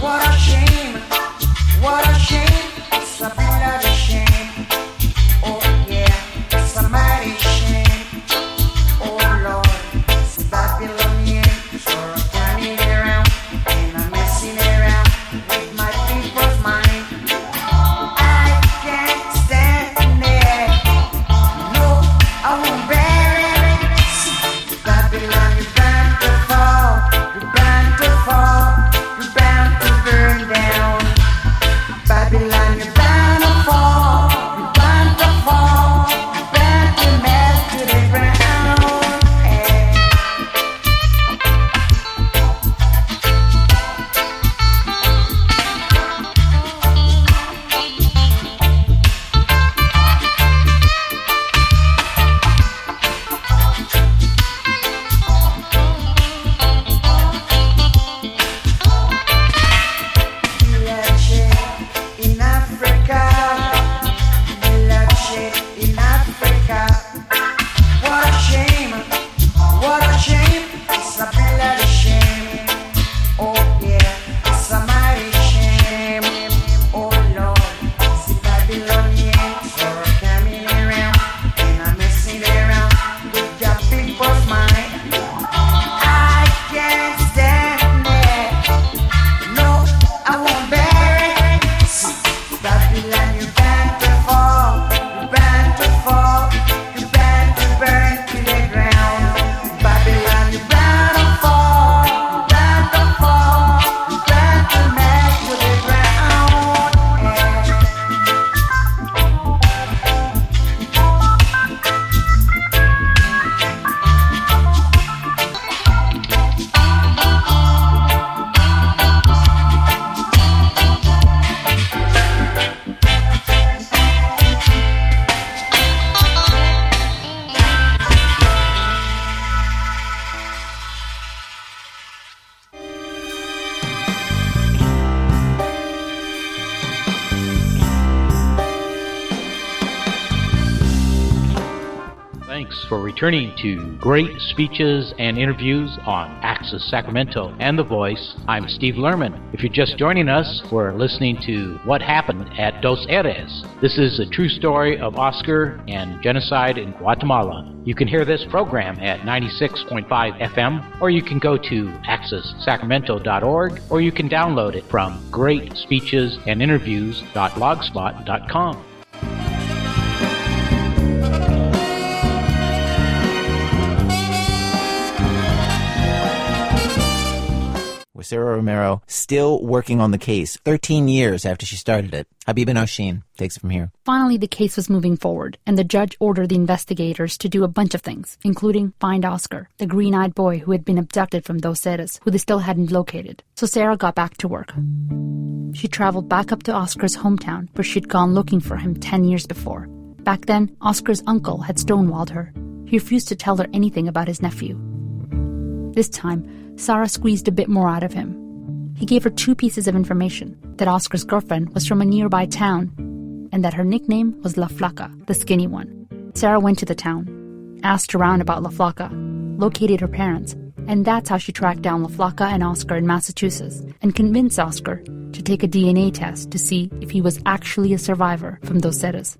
Thanks for returning to Great Speeches and Interviews on Access Sacramento and The Voice. I'm Steve Lerman. If you're just joining us, we're listening to What Happened at Dos Eres. This is a true story of Oscar and genocide in Guatemala. You can hear this program at 96.5 FM, or you can go to accesssacramento.org, or you can download it from greatspeechesandinterviews.blogspot.com. With Sarah Romero still working on the case 13 years after she started it. Habiba Nosheen takes it from here. Finally, the case was moving forward, and the judge ordered the investigators to do a bunch of things, including find Oscar, the green-eyed boy who had been abducted from Dos Eres, who they still hadn't located. So Sarah got back to work. She traveled back up to Oscar's hometown, where she'd gone looking for him 10 years before. Back then, Oscar's uncle had stonewalled her. He refused to tell her anything about his nephew. This time, Sarah squeezed a bit more out of him. He gave her 2 pieces of information, that Oscar's girlfriend was from a nearby town, and that her nickname was La Flaca, the skinny one. Sarah went to the town, asked around about La Flaca, located her parents, and that's how she tracked down La Flaca and Oscar in Massachusetts, and convinced Oscar to take a DNA test to see if he was actually a survivor from Dos Eres.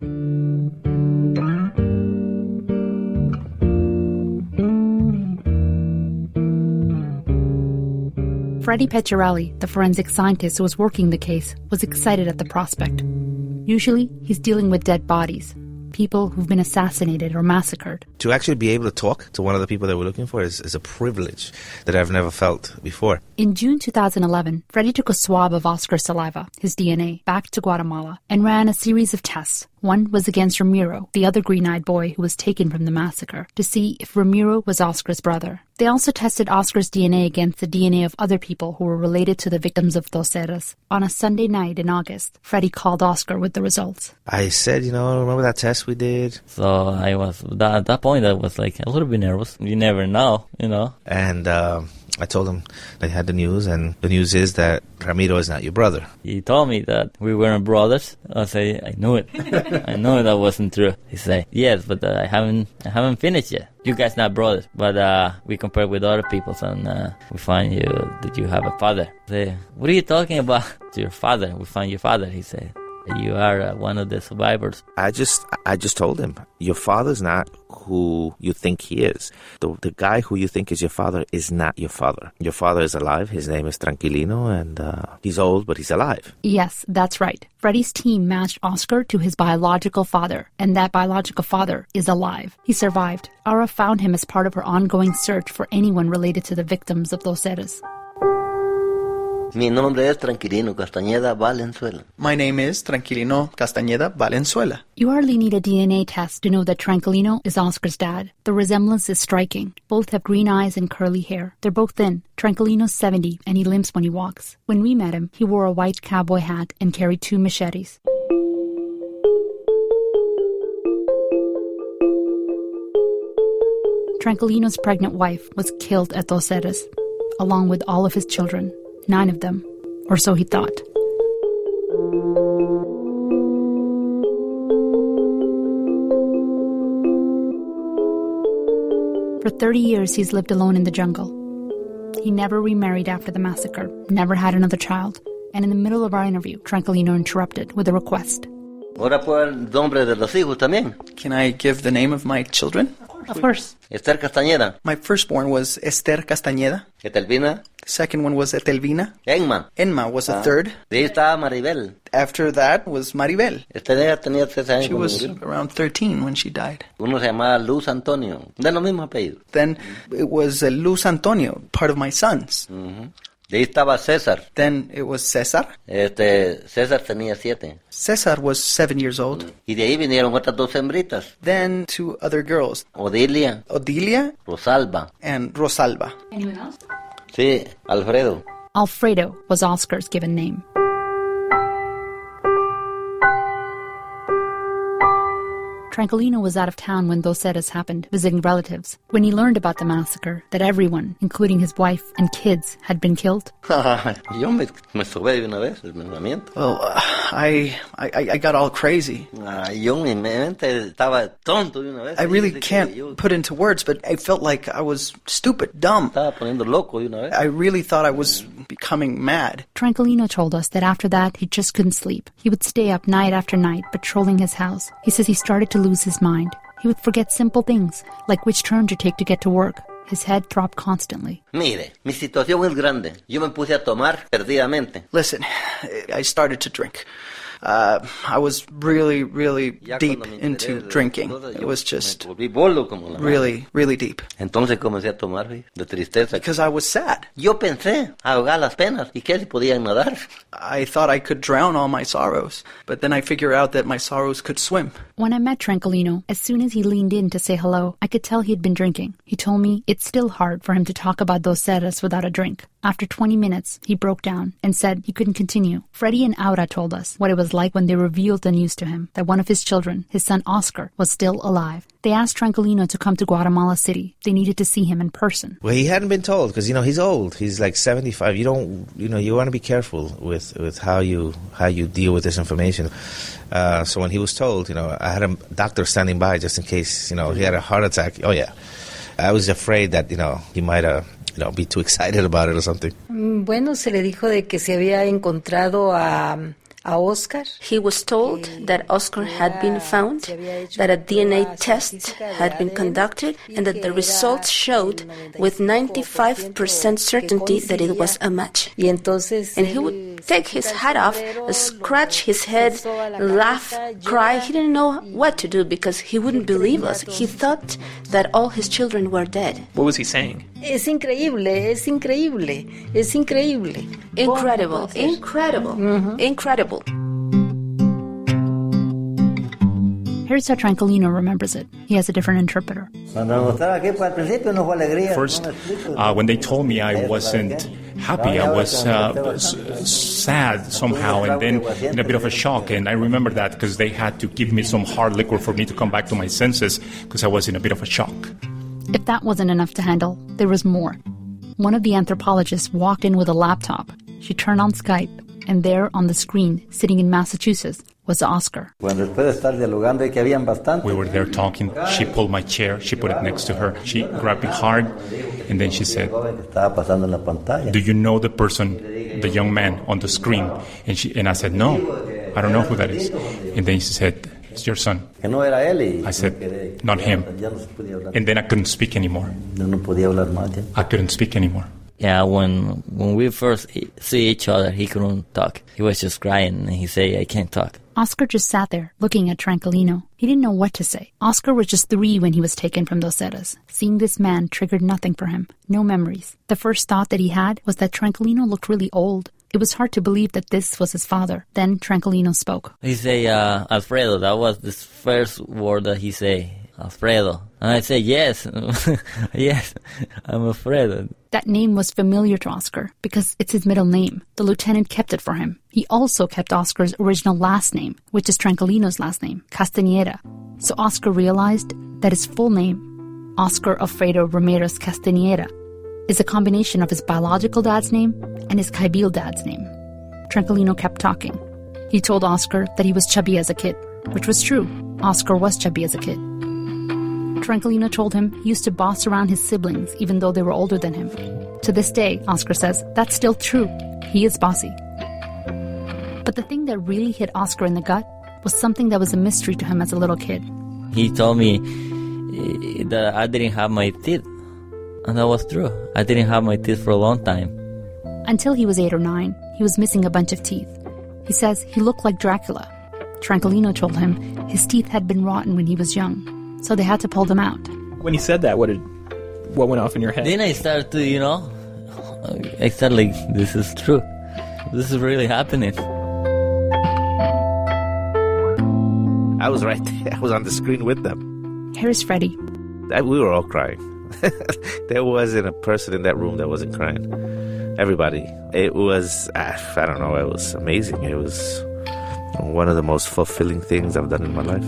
Freddie Pecciarelli, the forensic scientist who was working the case, was excited at the prospect. Usually, he's dealing with dead bodies, people who've been assassinated or massacred. To actually be able to talk to one of the people that we're looking for is a privilege that I've never felt before. In June 2011, Freddie took a swab of Oscar's saliva, his DNA, back to Guatemala and ran a series of tests. One was against Ramiro, the other green-eyed boy who was taken from the massacre, to see if Ramiro was Oscar's brother. They also tested Oscar's DNA against the DNA of other people who were related to the victims of Dos Eres. On a Sunday night in August, Freddie called Oscar with the results. I said, remember that test we did? So I was, at that point, I was like a little bit nervous. You never know, And I told him that I had the news, and the news is that Ramiro is not your brother. He told me that we weren't brothers. I say, I knew it. I know that wasn't true. He say, yes, but I haven't finished yet. You guys not brothers, but we compare with other people, and we find that you have a father. I say, what are you talking about? To your father. We find your father. He said, you are one of the survivors. I just told him, your father's not who you think he is. The guy who you think is your father is not your father. Your father is alive. His name is Tranquilino, and he's old, but he's alive. Yes, that's right. Freddy's team matched Oscar to his biological father, and that biological father is alive. He survived. Aura found him as part of her ongoing search for anyone related to the victims of Dos Eras. Mi nombre es Tranquilino Castañeda Valenzuela. My name is Tranquilino Castañeda Valenzuela. You hardly need a DNA test to know that Tranquilino is Oscar's dad. The resemblance is striking. Both have green eyes and curly hair. They're both thin. Tranquilino's 70 and he limps when he walks. When we met him, he wore a white cowboy hat and carried 2 machetes. Tranquilino's pregnant wife was killed at Dos Eras, along with all of his children. 9 of them, or so he thought. For 30 years, he's lived alone in the jungle. He never remarried after the massacre, never had another child, and in the middle of our interview, Tranquilino interrupted with a request. Ahora puedo el nombre de los hijos también. Can I give the name of my children? Of course. Esther Castañeda. My firstborn was Esther Castañeda. Etelvina. The second one was Etelvina. Enma. Enma was the third. De ahí estaba Maribel. After that was Maribel. Esther tenía 13 años. She was around 13 when she died. Uno se llamaba Luz Antonio. De los mismos apellidos. Then it was Luz Antonio, part of my sons. Uh-huh. De ahí estaba César. Then it was César. César tenía 7. César was 7 years old. Y de ahí vinieron otras 2 hembritas. Then 2 other girls. Odilia. Rosalba. And Rosalba. Anyone else? Sí, Alfredo. Alfredo was Oscar's given name. Tranquilino was out of town when Dos Eras happened, visiting relatives. When he learned about the massacre, that everyone, including his wife and kids, had been killed. Yo me sobé de una vez el pensamiento. Well, I got all crazy. Yo mi mente estaba tonto de una vez. I really can't put into words, but I felt like I was stupid, dumb. Estaba poniendo loco de una vez. I really thought I was becoming mad. Tranquilino told us that after that, he just couldn't sleep. He would stay up night after night, patrolling his house. He says he started to lose his mind. He would forget simple things, like which turn to take to get to work. His head throbbed constantly. Mire, mi situación es grande. Yo me puse a tomar perdidamente. Listen, I started to drink. I was really, really deep into drinking. It was just really, really deep. Entonces comencé a tomar de tristeza. Because I was sad. Yo pensé ahogar las penas. ¿Y qué si podían nadar? I thought I could drown all my sorrows. But then I figured out that my sorrows could swim. When I met Tranquilino, as soon as he leaned in to say hello, I could tell he'd been drinking. He told me it's still hard for him to talk about Dos Eras without a drink. After 20 minutes, he broke down and said he couldn't continue. Freddy and Aura told us what it was like when they revealed the news to him that one of his children, his son Oscar, was still alive. They asked Tranquilino to come to Guatemala City. They needed to see him in person. Well, he hadn't been told because, he's old. He's like 75. You want to be careful with how you deal with this information. So when he was told, I had a doctor standing by just in case, he had a heart attack. Oh, yeah. I was afraid that, he might be too excited about it or something. Bueno, se le dijo de que se había encontrado a Oscar. He was told that Oscar had been found, that a DNA test had been conducted, and that the results showed with 95% certainty that it was a match. Y entonces, and he would take his hat off, scratch his head, laugh, cry. He didn't know what to do because he wouldn't believe us. He thought that all his children were dead. What was he saying? Es increíble, es increíble, es increíble. Incredible, incredible, incredible. Here's how Tranquilino remembers it. He has a different interpreter. First, when they told me I wasn't happy, I was sad somehow, and then in a bit of a shock. And I remember that because they had to give me some hard liquor for me to come back to my senses because I was in a bit of a shock. If that wasn't enough to handle, there was more. one of the anthropologists walked in with a laptop. She turned on Skype, and there on the screen, sitting in Massachusetts, was Oscar. We were there talking. She pulled my chair. She put it next to her. She grabbed me hard, and then she said, "Do you know the person, the young man on the screen?" And I said, "No, I don't know who that is." And then she said, "It's your son." I said, "Not him." And then I couldn't speak anymore. I couldn't speak anymore. Yeah, when we first see each other, he couldn't talk. He was just crying, and he said, "I can't talk." Oscar just sat there, looking at Tranquilino. He didn't know what to say. Oscar was just 3 when he was taken from Dos Eras. Seeing this man triggered nothing for him. No memories. The first thought that he had was that Tranquilino looked really old. It was hard to believe that this was his father. Then Tranquilino spoke. He said, Alfredo. That was the first word that he said. Alfredo. And I said, yes. Yes, I'm Alfredo. That name was familiar to Oscar because it's his middle name. The lieutenant kept it for him. He also kept Oscar's original last name, which is Tranquilino's last name, Castañeda. So Oscar realized that his full name, Oscar Alfredo Ramirez Castañeda, is a combination of his biological dad's name and his Caibil dad's name. Tranquilino kept talking. He told Oscar that he was chubby as a kid, which was true. Oscar was chubby as a kid. Tranquilino told him he used to boss around his siblings even though they were older than him. To this day, Oscar says, that's still true. He is bossy. But the thing that really hit Oscar in the gut was something that was a mystery to him as a little kid. He told me that I didn't have my teeth. And that was true. I didn't have my teeth for a long time. Until he was 8 or 9, he was missing a bunch of teeth. He says he looked like Dracula. Tranquilino told him his teeth had been rotten when he was young, so they had to pull them out. When he said that, what went off in your head? Then I started to, I started like, this is true. This is really happening. I was right there. I was on the screen with them. Here's Freddie. We were all crying. There wasn't a person in that room that wasn't crying. Everybody. It was, I don't know, it was amazing. It was one of the most fulfilling things I've done in my life.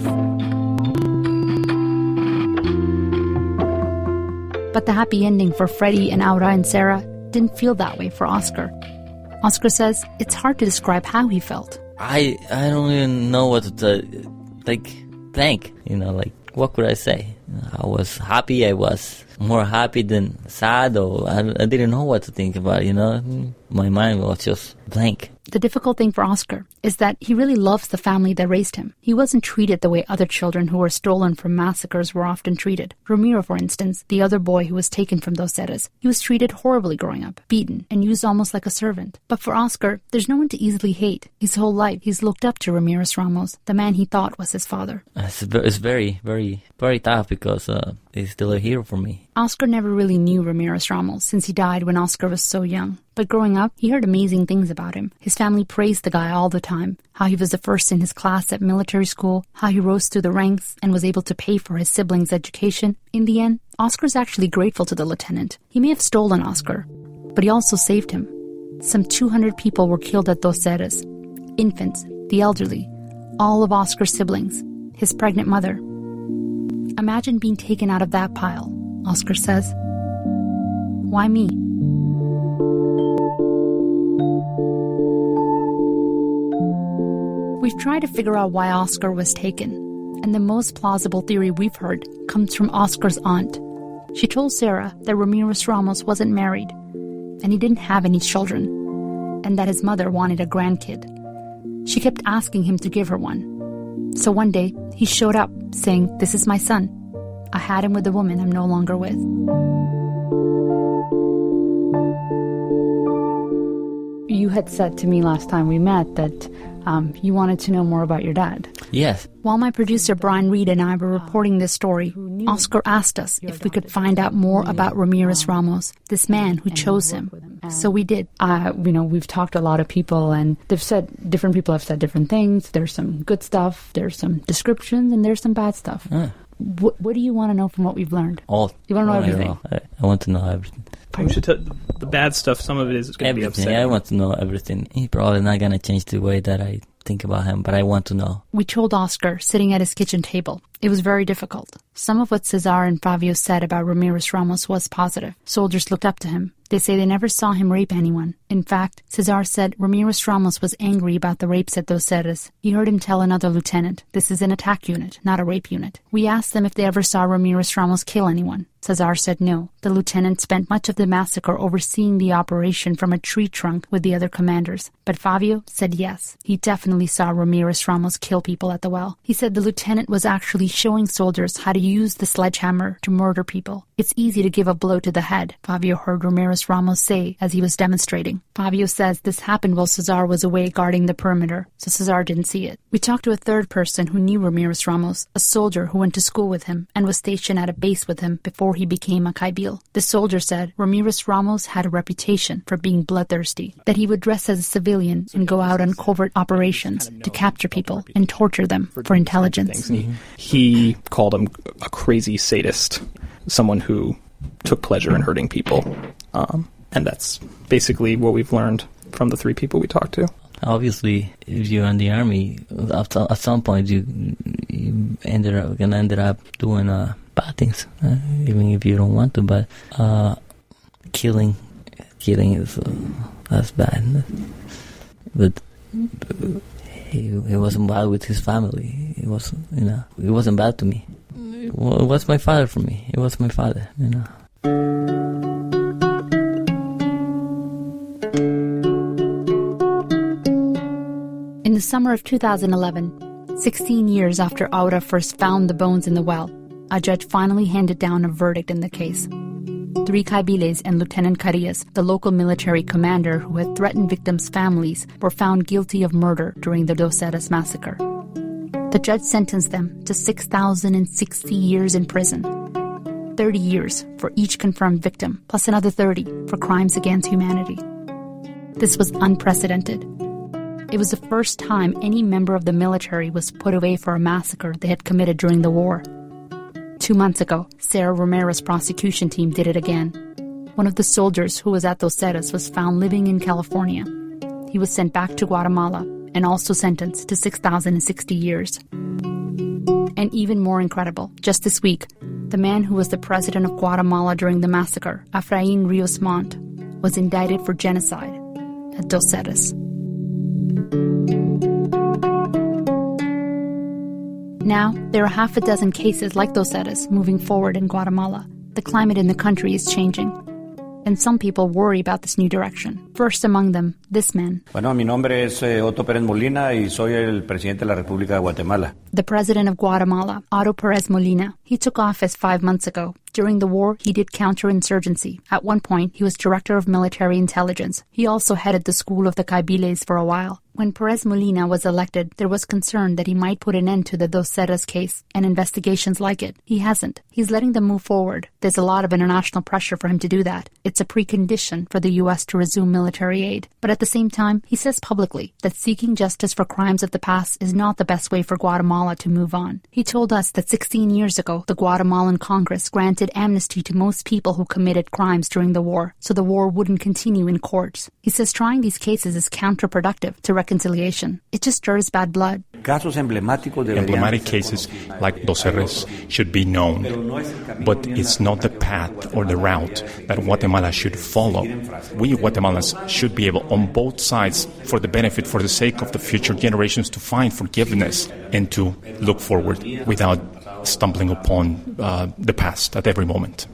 But the happy ending for Freddie and Aura and Sarah didn't feel that way for Oscar. Oscar says it's hard to describe how he felt. I don't even know what to thank. What could I say? I was happy. I was more happy than sad, or I didn't know what to think about, My mind was just blank. The difficult thing for Oscar is that he really loves the family that raised him. He wasn't treated the way other children who were stolen from massacres were often treated. Ramiro, for instance, the other boy who was taken from Dos Eras, he was treated horribly growing up, beaten, and used almost like a servant. But for Oscar, there's no one to easily hate. His whole life, he's looked up to Ramirez Ramos, the man he thought was his father. It's very, very, very tough because he's still a hero for me. Oscar never really knew Ramirez Ramos since he died when Oscar was so young. But growing up, he heard amazing things about him. His family praised the guy all the time. How he was the first in his class at military school, how he rose through the ranks and was able to pay for his siblings' education. In the end, Oscar's actually grateful to the lieutenant. He may have stolen Oscar, but he also saved him. Some 200 people were killed at Dos Eras. Infants, the elderly, all of Oscar's siblings, his pregnant mother. Imagine being taken out of that pile, Oscar says. Why me? We've tried to figure out why Oscar was taken, and the most plausible theory we've heard comes from Oscar's aunt. She told Sarah that Ramirez Ramos wasn't married, and he didn't have any children, and that his mother wanted a grandkid. She kept asking him to give her one. So one day, he showed up, saying, "This is my son. I had him with a woman I'm no longer with." You had said to me last time we met that you wanted to know more about your dad. Yes. While my producer Brian Reed and I were reporting this story, Oscar asked us if we could find out more about Ramirez Ramos, this man who chose him. So we did. We've talked to a lot of people, and different people have said different things. There's some good stuff, there's some descriptions, and there's some bad stuff. What do you want to know from what we've learned? All. You want to know everything? I want to know everything. You should tell the bad stuff. Some of it is going to be upsetting. I want to know everything. He's probably not going to change the way that I think about him, but I want to know. We told Oscar sitting at his kitchen table. It was very difficult. Some of what Cesar and Fabio said about Ramirez Ramos was positive. Soldiers looked up to him. They say they never saw him rape anyone. In fact, Cesar said Ramirez Ramos was angry about the rapes at Dos Cerros. He heard him tell another lieutenant, "This is an attack unit, not a rape unit." We asked them if they ever saw Ramirez Ramos kill anyone. Cesar said no. The lieutenant spent much of the massacre overseeing the operation from a tree trunk with the other commanders. But Fabio said yes, he definitely saw Ramirez Ramos kill people at the well. He said the lieutenant was actually showing soldiers how to use the sledgehammer to murder people. "It's easy to give a blow to the head," Fabio heard Ramirez Ramos say as he was demonstrating. Fabio says this happened while Cesar was away guarding the perimeter, so Cesar didn't see it. We talked to a third person who knew Ramirez Ramos, a soldier who went to school with him and was stationed at a base with him before he became a Caibil. The soldier said Ramirez Ramos had a reputation for being bloodthirsty, that he would dress as a civilian and go out on covert operations to capture people and torture them for intelligence. He called him a crazy sadist, someone who took pleasure in hurting people. And that's basically what we've learned from the three people we talked to. Obviously, if you're in the army, at some point you ended up doing bad things, even if you don't want to. But killing is that's bad. But he wasn't bad with his family. It was, it wasn't bad to me. It was my father for me. It was my father, In the summer of 2011, 16 years after Aura first found the bones in the well, a judge finally handed down a verdict in the case. 3 Caibiles and Lieutenant Carillas, the local military commander who had threatened victims' families, were found guilty of murder during the Dos Cerros massacre. The judge sentenced them to 6,060 years in prison, 30 years for each confirmed victim, plus another 30 for crimes against humanity. This was unprecedented. It was the first time any member of the military was put away for a massacre they had committed during the war. 2 months ago, Sarah Romero's prosecution team did it again. One of the soldiers who was at Dos Cerros was found living in California. He was sent back to Guatemala and also sentenced to 6,060 years. And even more incredible, just this week, the man who was the president of Guatemala during the massacre, Efraín Ríos Montt, was indicted for genocide at Dos Cerros. Now, there are half a dozen cases like Dos Cerros moving forward in Guatemala. The climate in the country is changing, and some people worry about this new direction. First among them, this man. Bueno, mi nombre es Otto Pérez Molina y soy el presidente de la República de Guatemala. The president of Guatemala, Otto Pérez Molina. He took office 5 months ago. During the war, he did counterinsurgency. At one point, he was director of military intelligence. He also headed the school of the Caibiles for a while. When Pérez Molina was elected, there was concern that he might put an end to the Dos Cerros case and investigations like it. He hasn't. He's letting them move forward. There's a lot of international pressure for him to do that. It's a precondition for the U.S. to resume military aid. But at the same time, he says publicly that seeking justice for crimes of the past is not the best way for Guatemala to move on. He told us that 16 years ago, the Guatemalan Congress granted amnesty to most people who committed crimes during the war, so the war wouldn't continue in courts. He says trying these cases is counterproductive to reconciliation. It just stirs bad blood. Emblematic cases like Dos Cerros should be known, but it's not the path or the route that Guatemala should follow. We Guatemalans should be able, on both sides, for the benefit, for the sake of the future generations, to find forgiveness and to look forward without stumbling upon the past at every moment.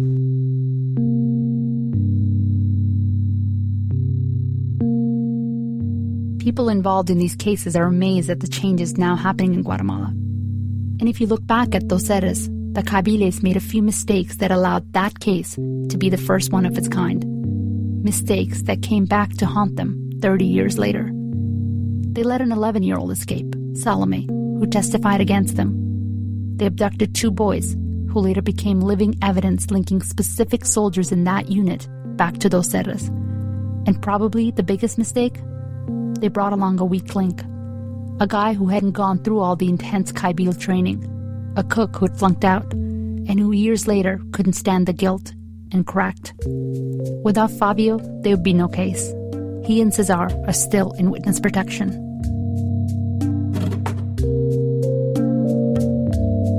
People involved in these cases are amazed at the changes now happening in Guatemala. And if you look back at Dos Cerros, the Caibiles made a few mistakes that allowed that case to be the first one of its kind. Mistakes that came back to haunt them 30 years later. They let an 11-year-old escape, Salome, who testified against them. They abducted 2 boys, who later became living evidence linking specific soldiers in that unit back to Dos Cerros. And probably the biggest mistake? They brought along a weak link. A guy who hadn't gone through all the intense Caibil training. A cook who had flunked out, and who years later couldn't stand the guilt and cracked. Without Fabio, there would be no case. He and Cesar are still in witness protection.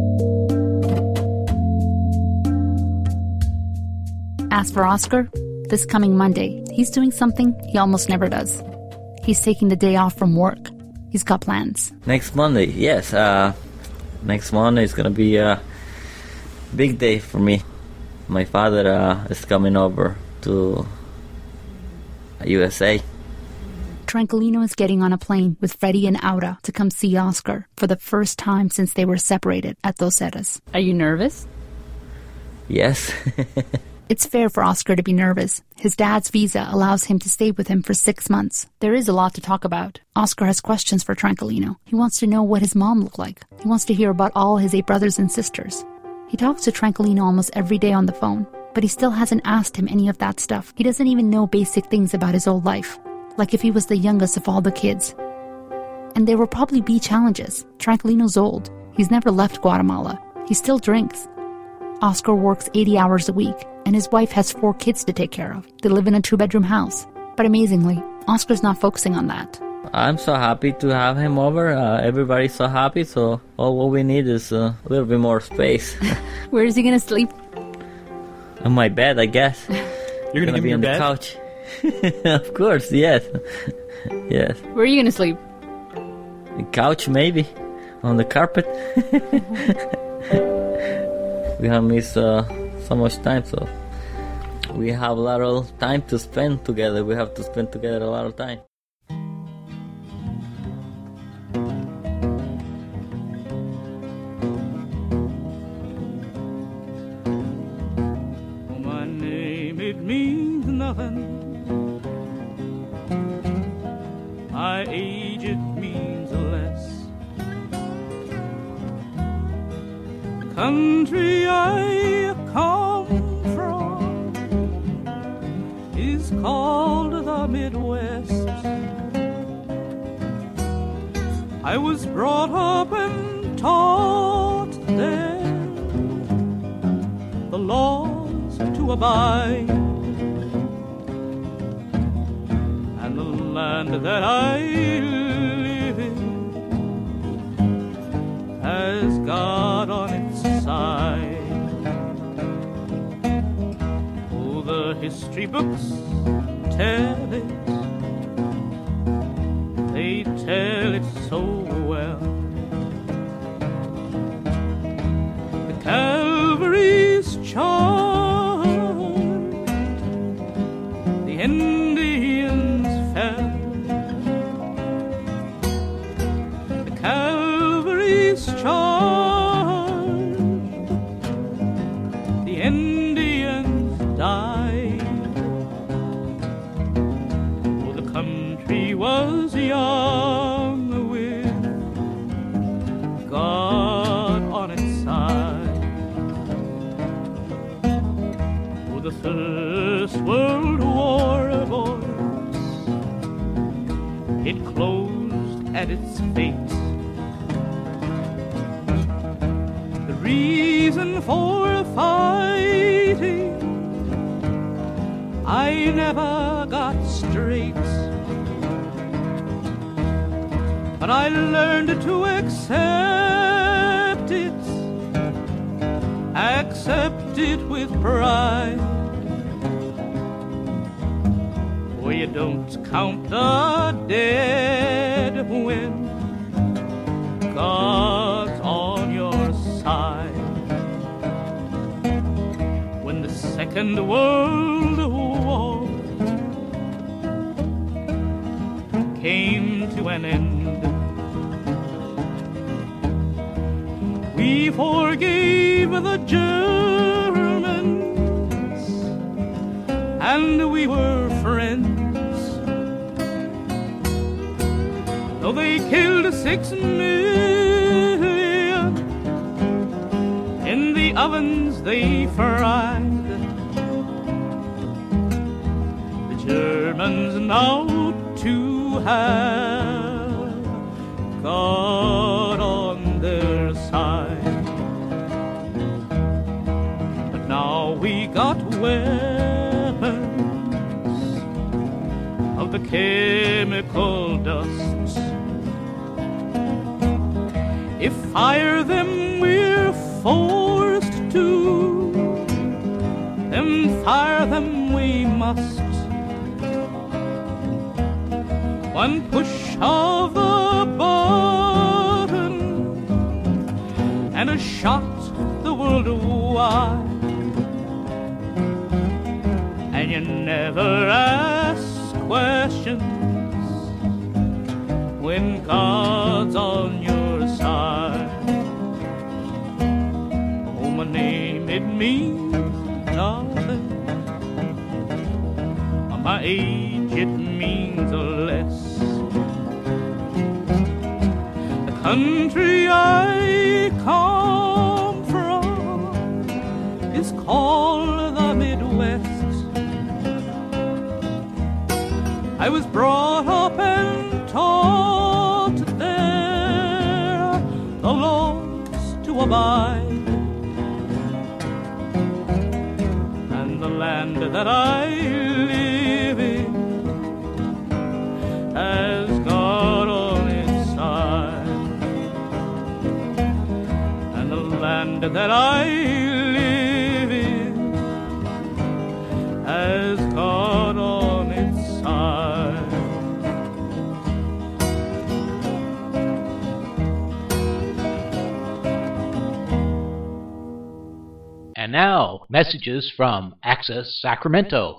As for Oscar, This coming Monday, he's doing something he almost never does. He's taking the day off from work. He's got plans. Next Monday, yes. Next Monday is going to be a big day for me. My father is coming over to USA. Tranquilino is getting on a plane with Freddie and Aura to come see Oscar for the first time since they were separated at Dos Eras. Are you nervous? Yes. It's fair for Oscar to be nervous. His dad's visa allows him to stay with him for 6 months. There is a lot to talk about. Oscar has questions for Tranquilino. He wants to know what his mom looked like. He wants to hear about all his 8 brothers and sisters. He talks to Tranquilino almost every day on the phone, but he still hasn't asked him any of that stuff. He doesn't even know basic things about his old life, like if he was the youngest of all the kids. And there will probably be challenges. Tranquilino's old. He's never left Guatemala. He still drinks. Oscar works 80 hours a week, and his wife has 4 kids to take care of. They live in a 2-bedroom house. But amazingly, Oscar's not focusing on that. I'm so happy to have him over. Everybody's so happy, so all what we need is a little bit more space. Where is he going to sleep? On my bed, I guess. You're going to be on bed? the couch. Of course, yes. Yes. Where are you going to sleep? The couch, maybe. On the carpet. We have missed so much time, so we have a lot of time to spend together. We have to spend together a lot of time. My name, it means nothing. My age, it means less. Country I come from is called the Midwest. I was brought up and taught there the laws to abide, and the land that I live in has God on its side. Oh, the history books tell it, they tell it so well. The Calvary's charged, the Indians fell. The Calvary's charged, the Indians died. Oh, the country was young with God on its side. Oh, the First World War, boys, it closed at its fate. The reason for fighting I never got straight, but I learned to accept it with pride. For you don't count the dead when God's on your side. When the Second World War came to an end, we forgave the Germans, and we were friends. Though they killed 6 million in the ovens they fried, the Germans now too have God on their side. But now we got weapons of the chemical dust. If fire them we're forced to, them fire them we must. One push of the button and a shot the world wide. And you never ask questions when God's on your side. Oh, my name, it means nothing. My age, it means less. The country I come from is called the Midwest. I was brought up and taught there the laws to abide, and the land that I live in has God on its side, and the land that I live in has God on its side. And now, messages from Access Sacramento.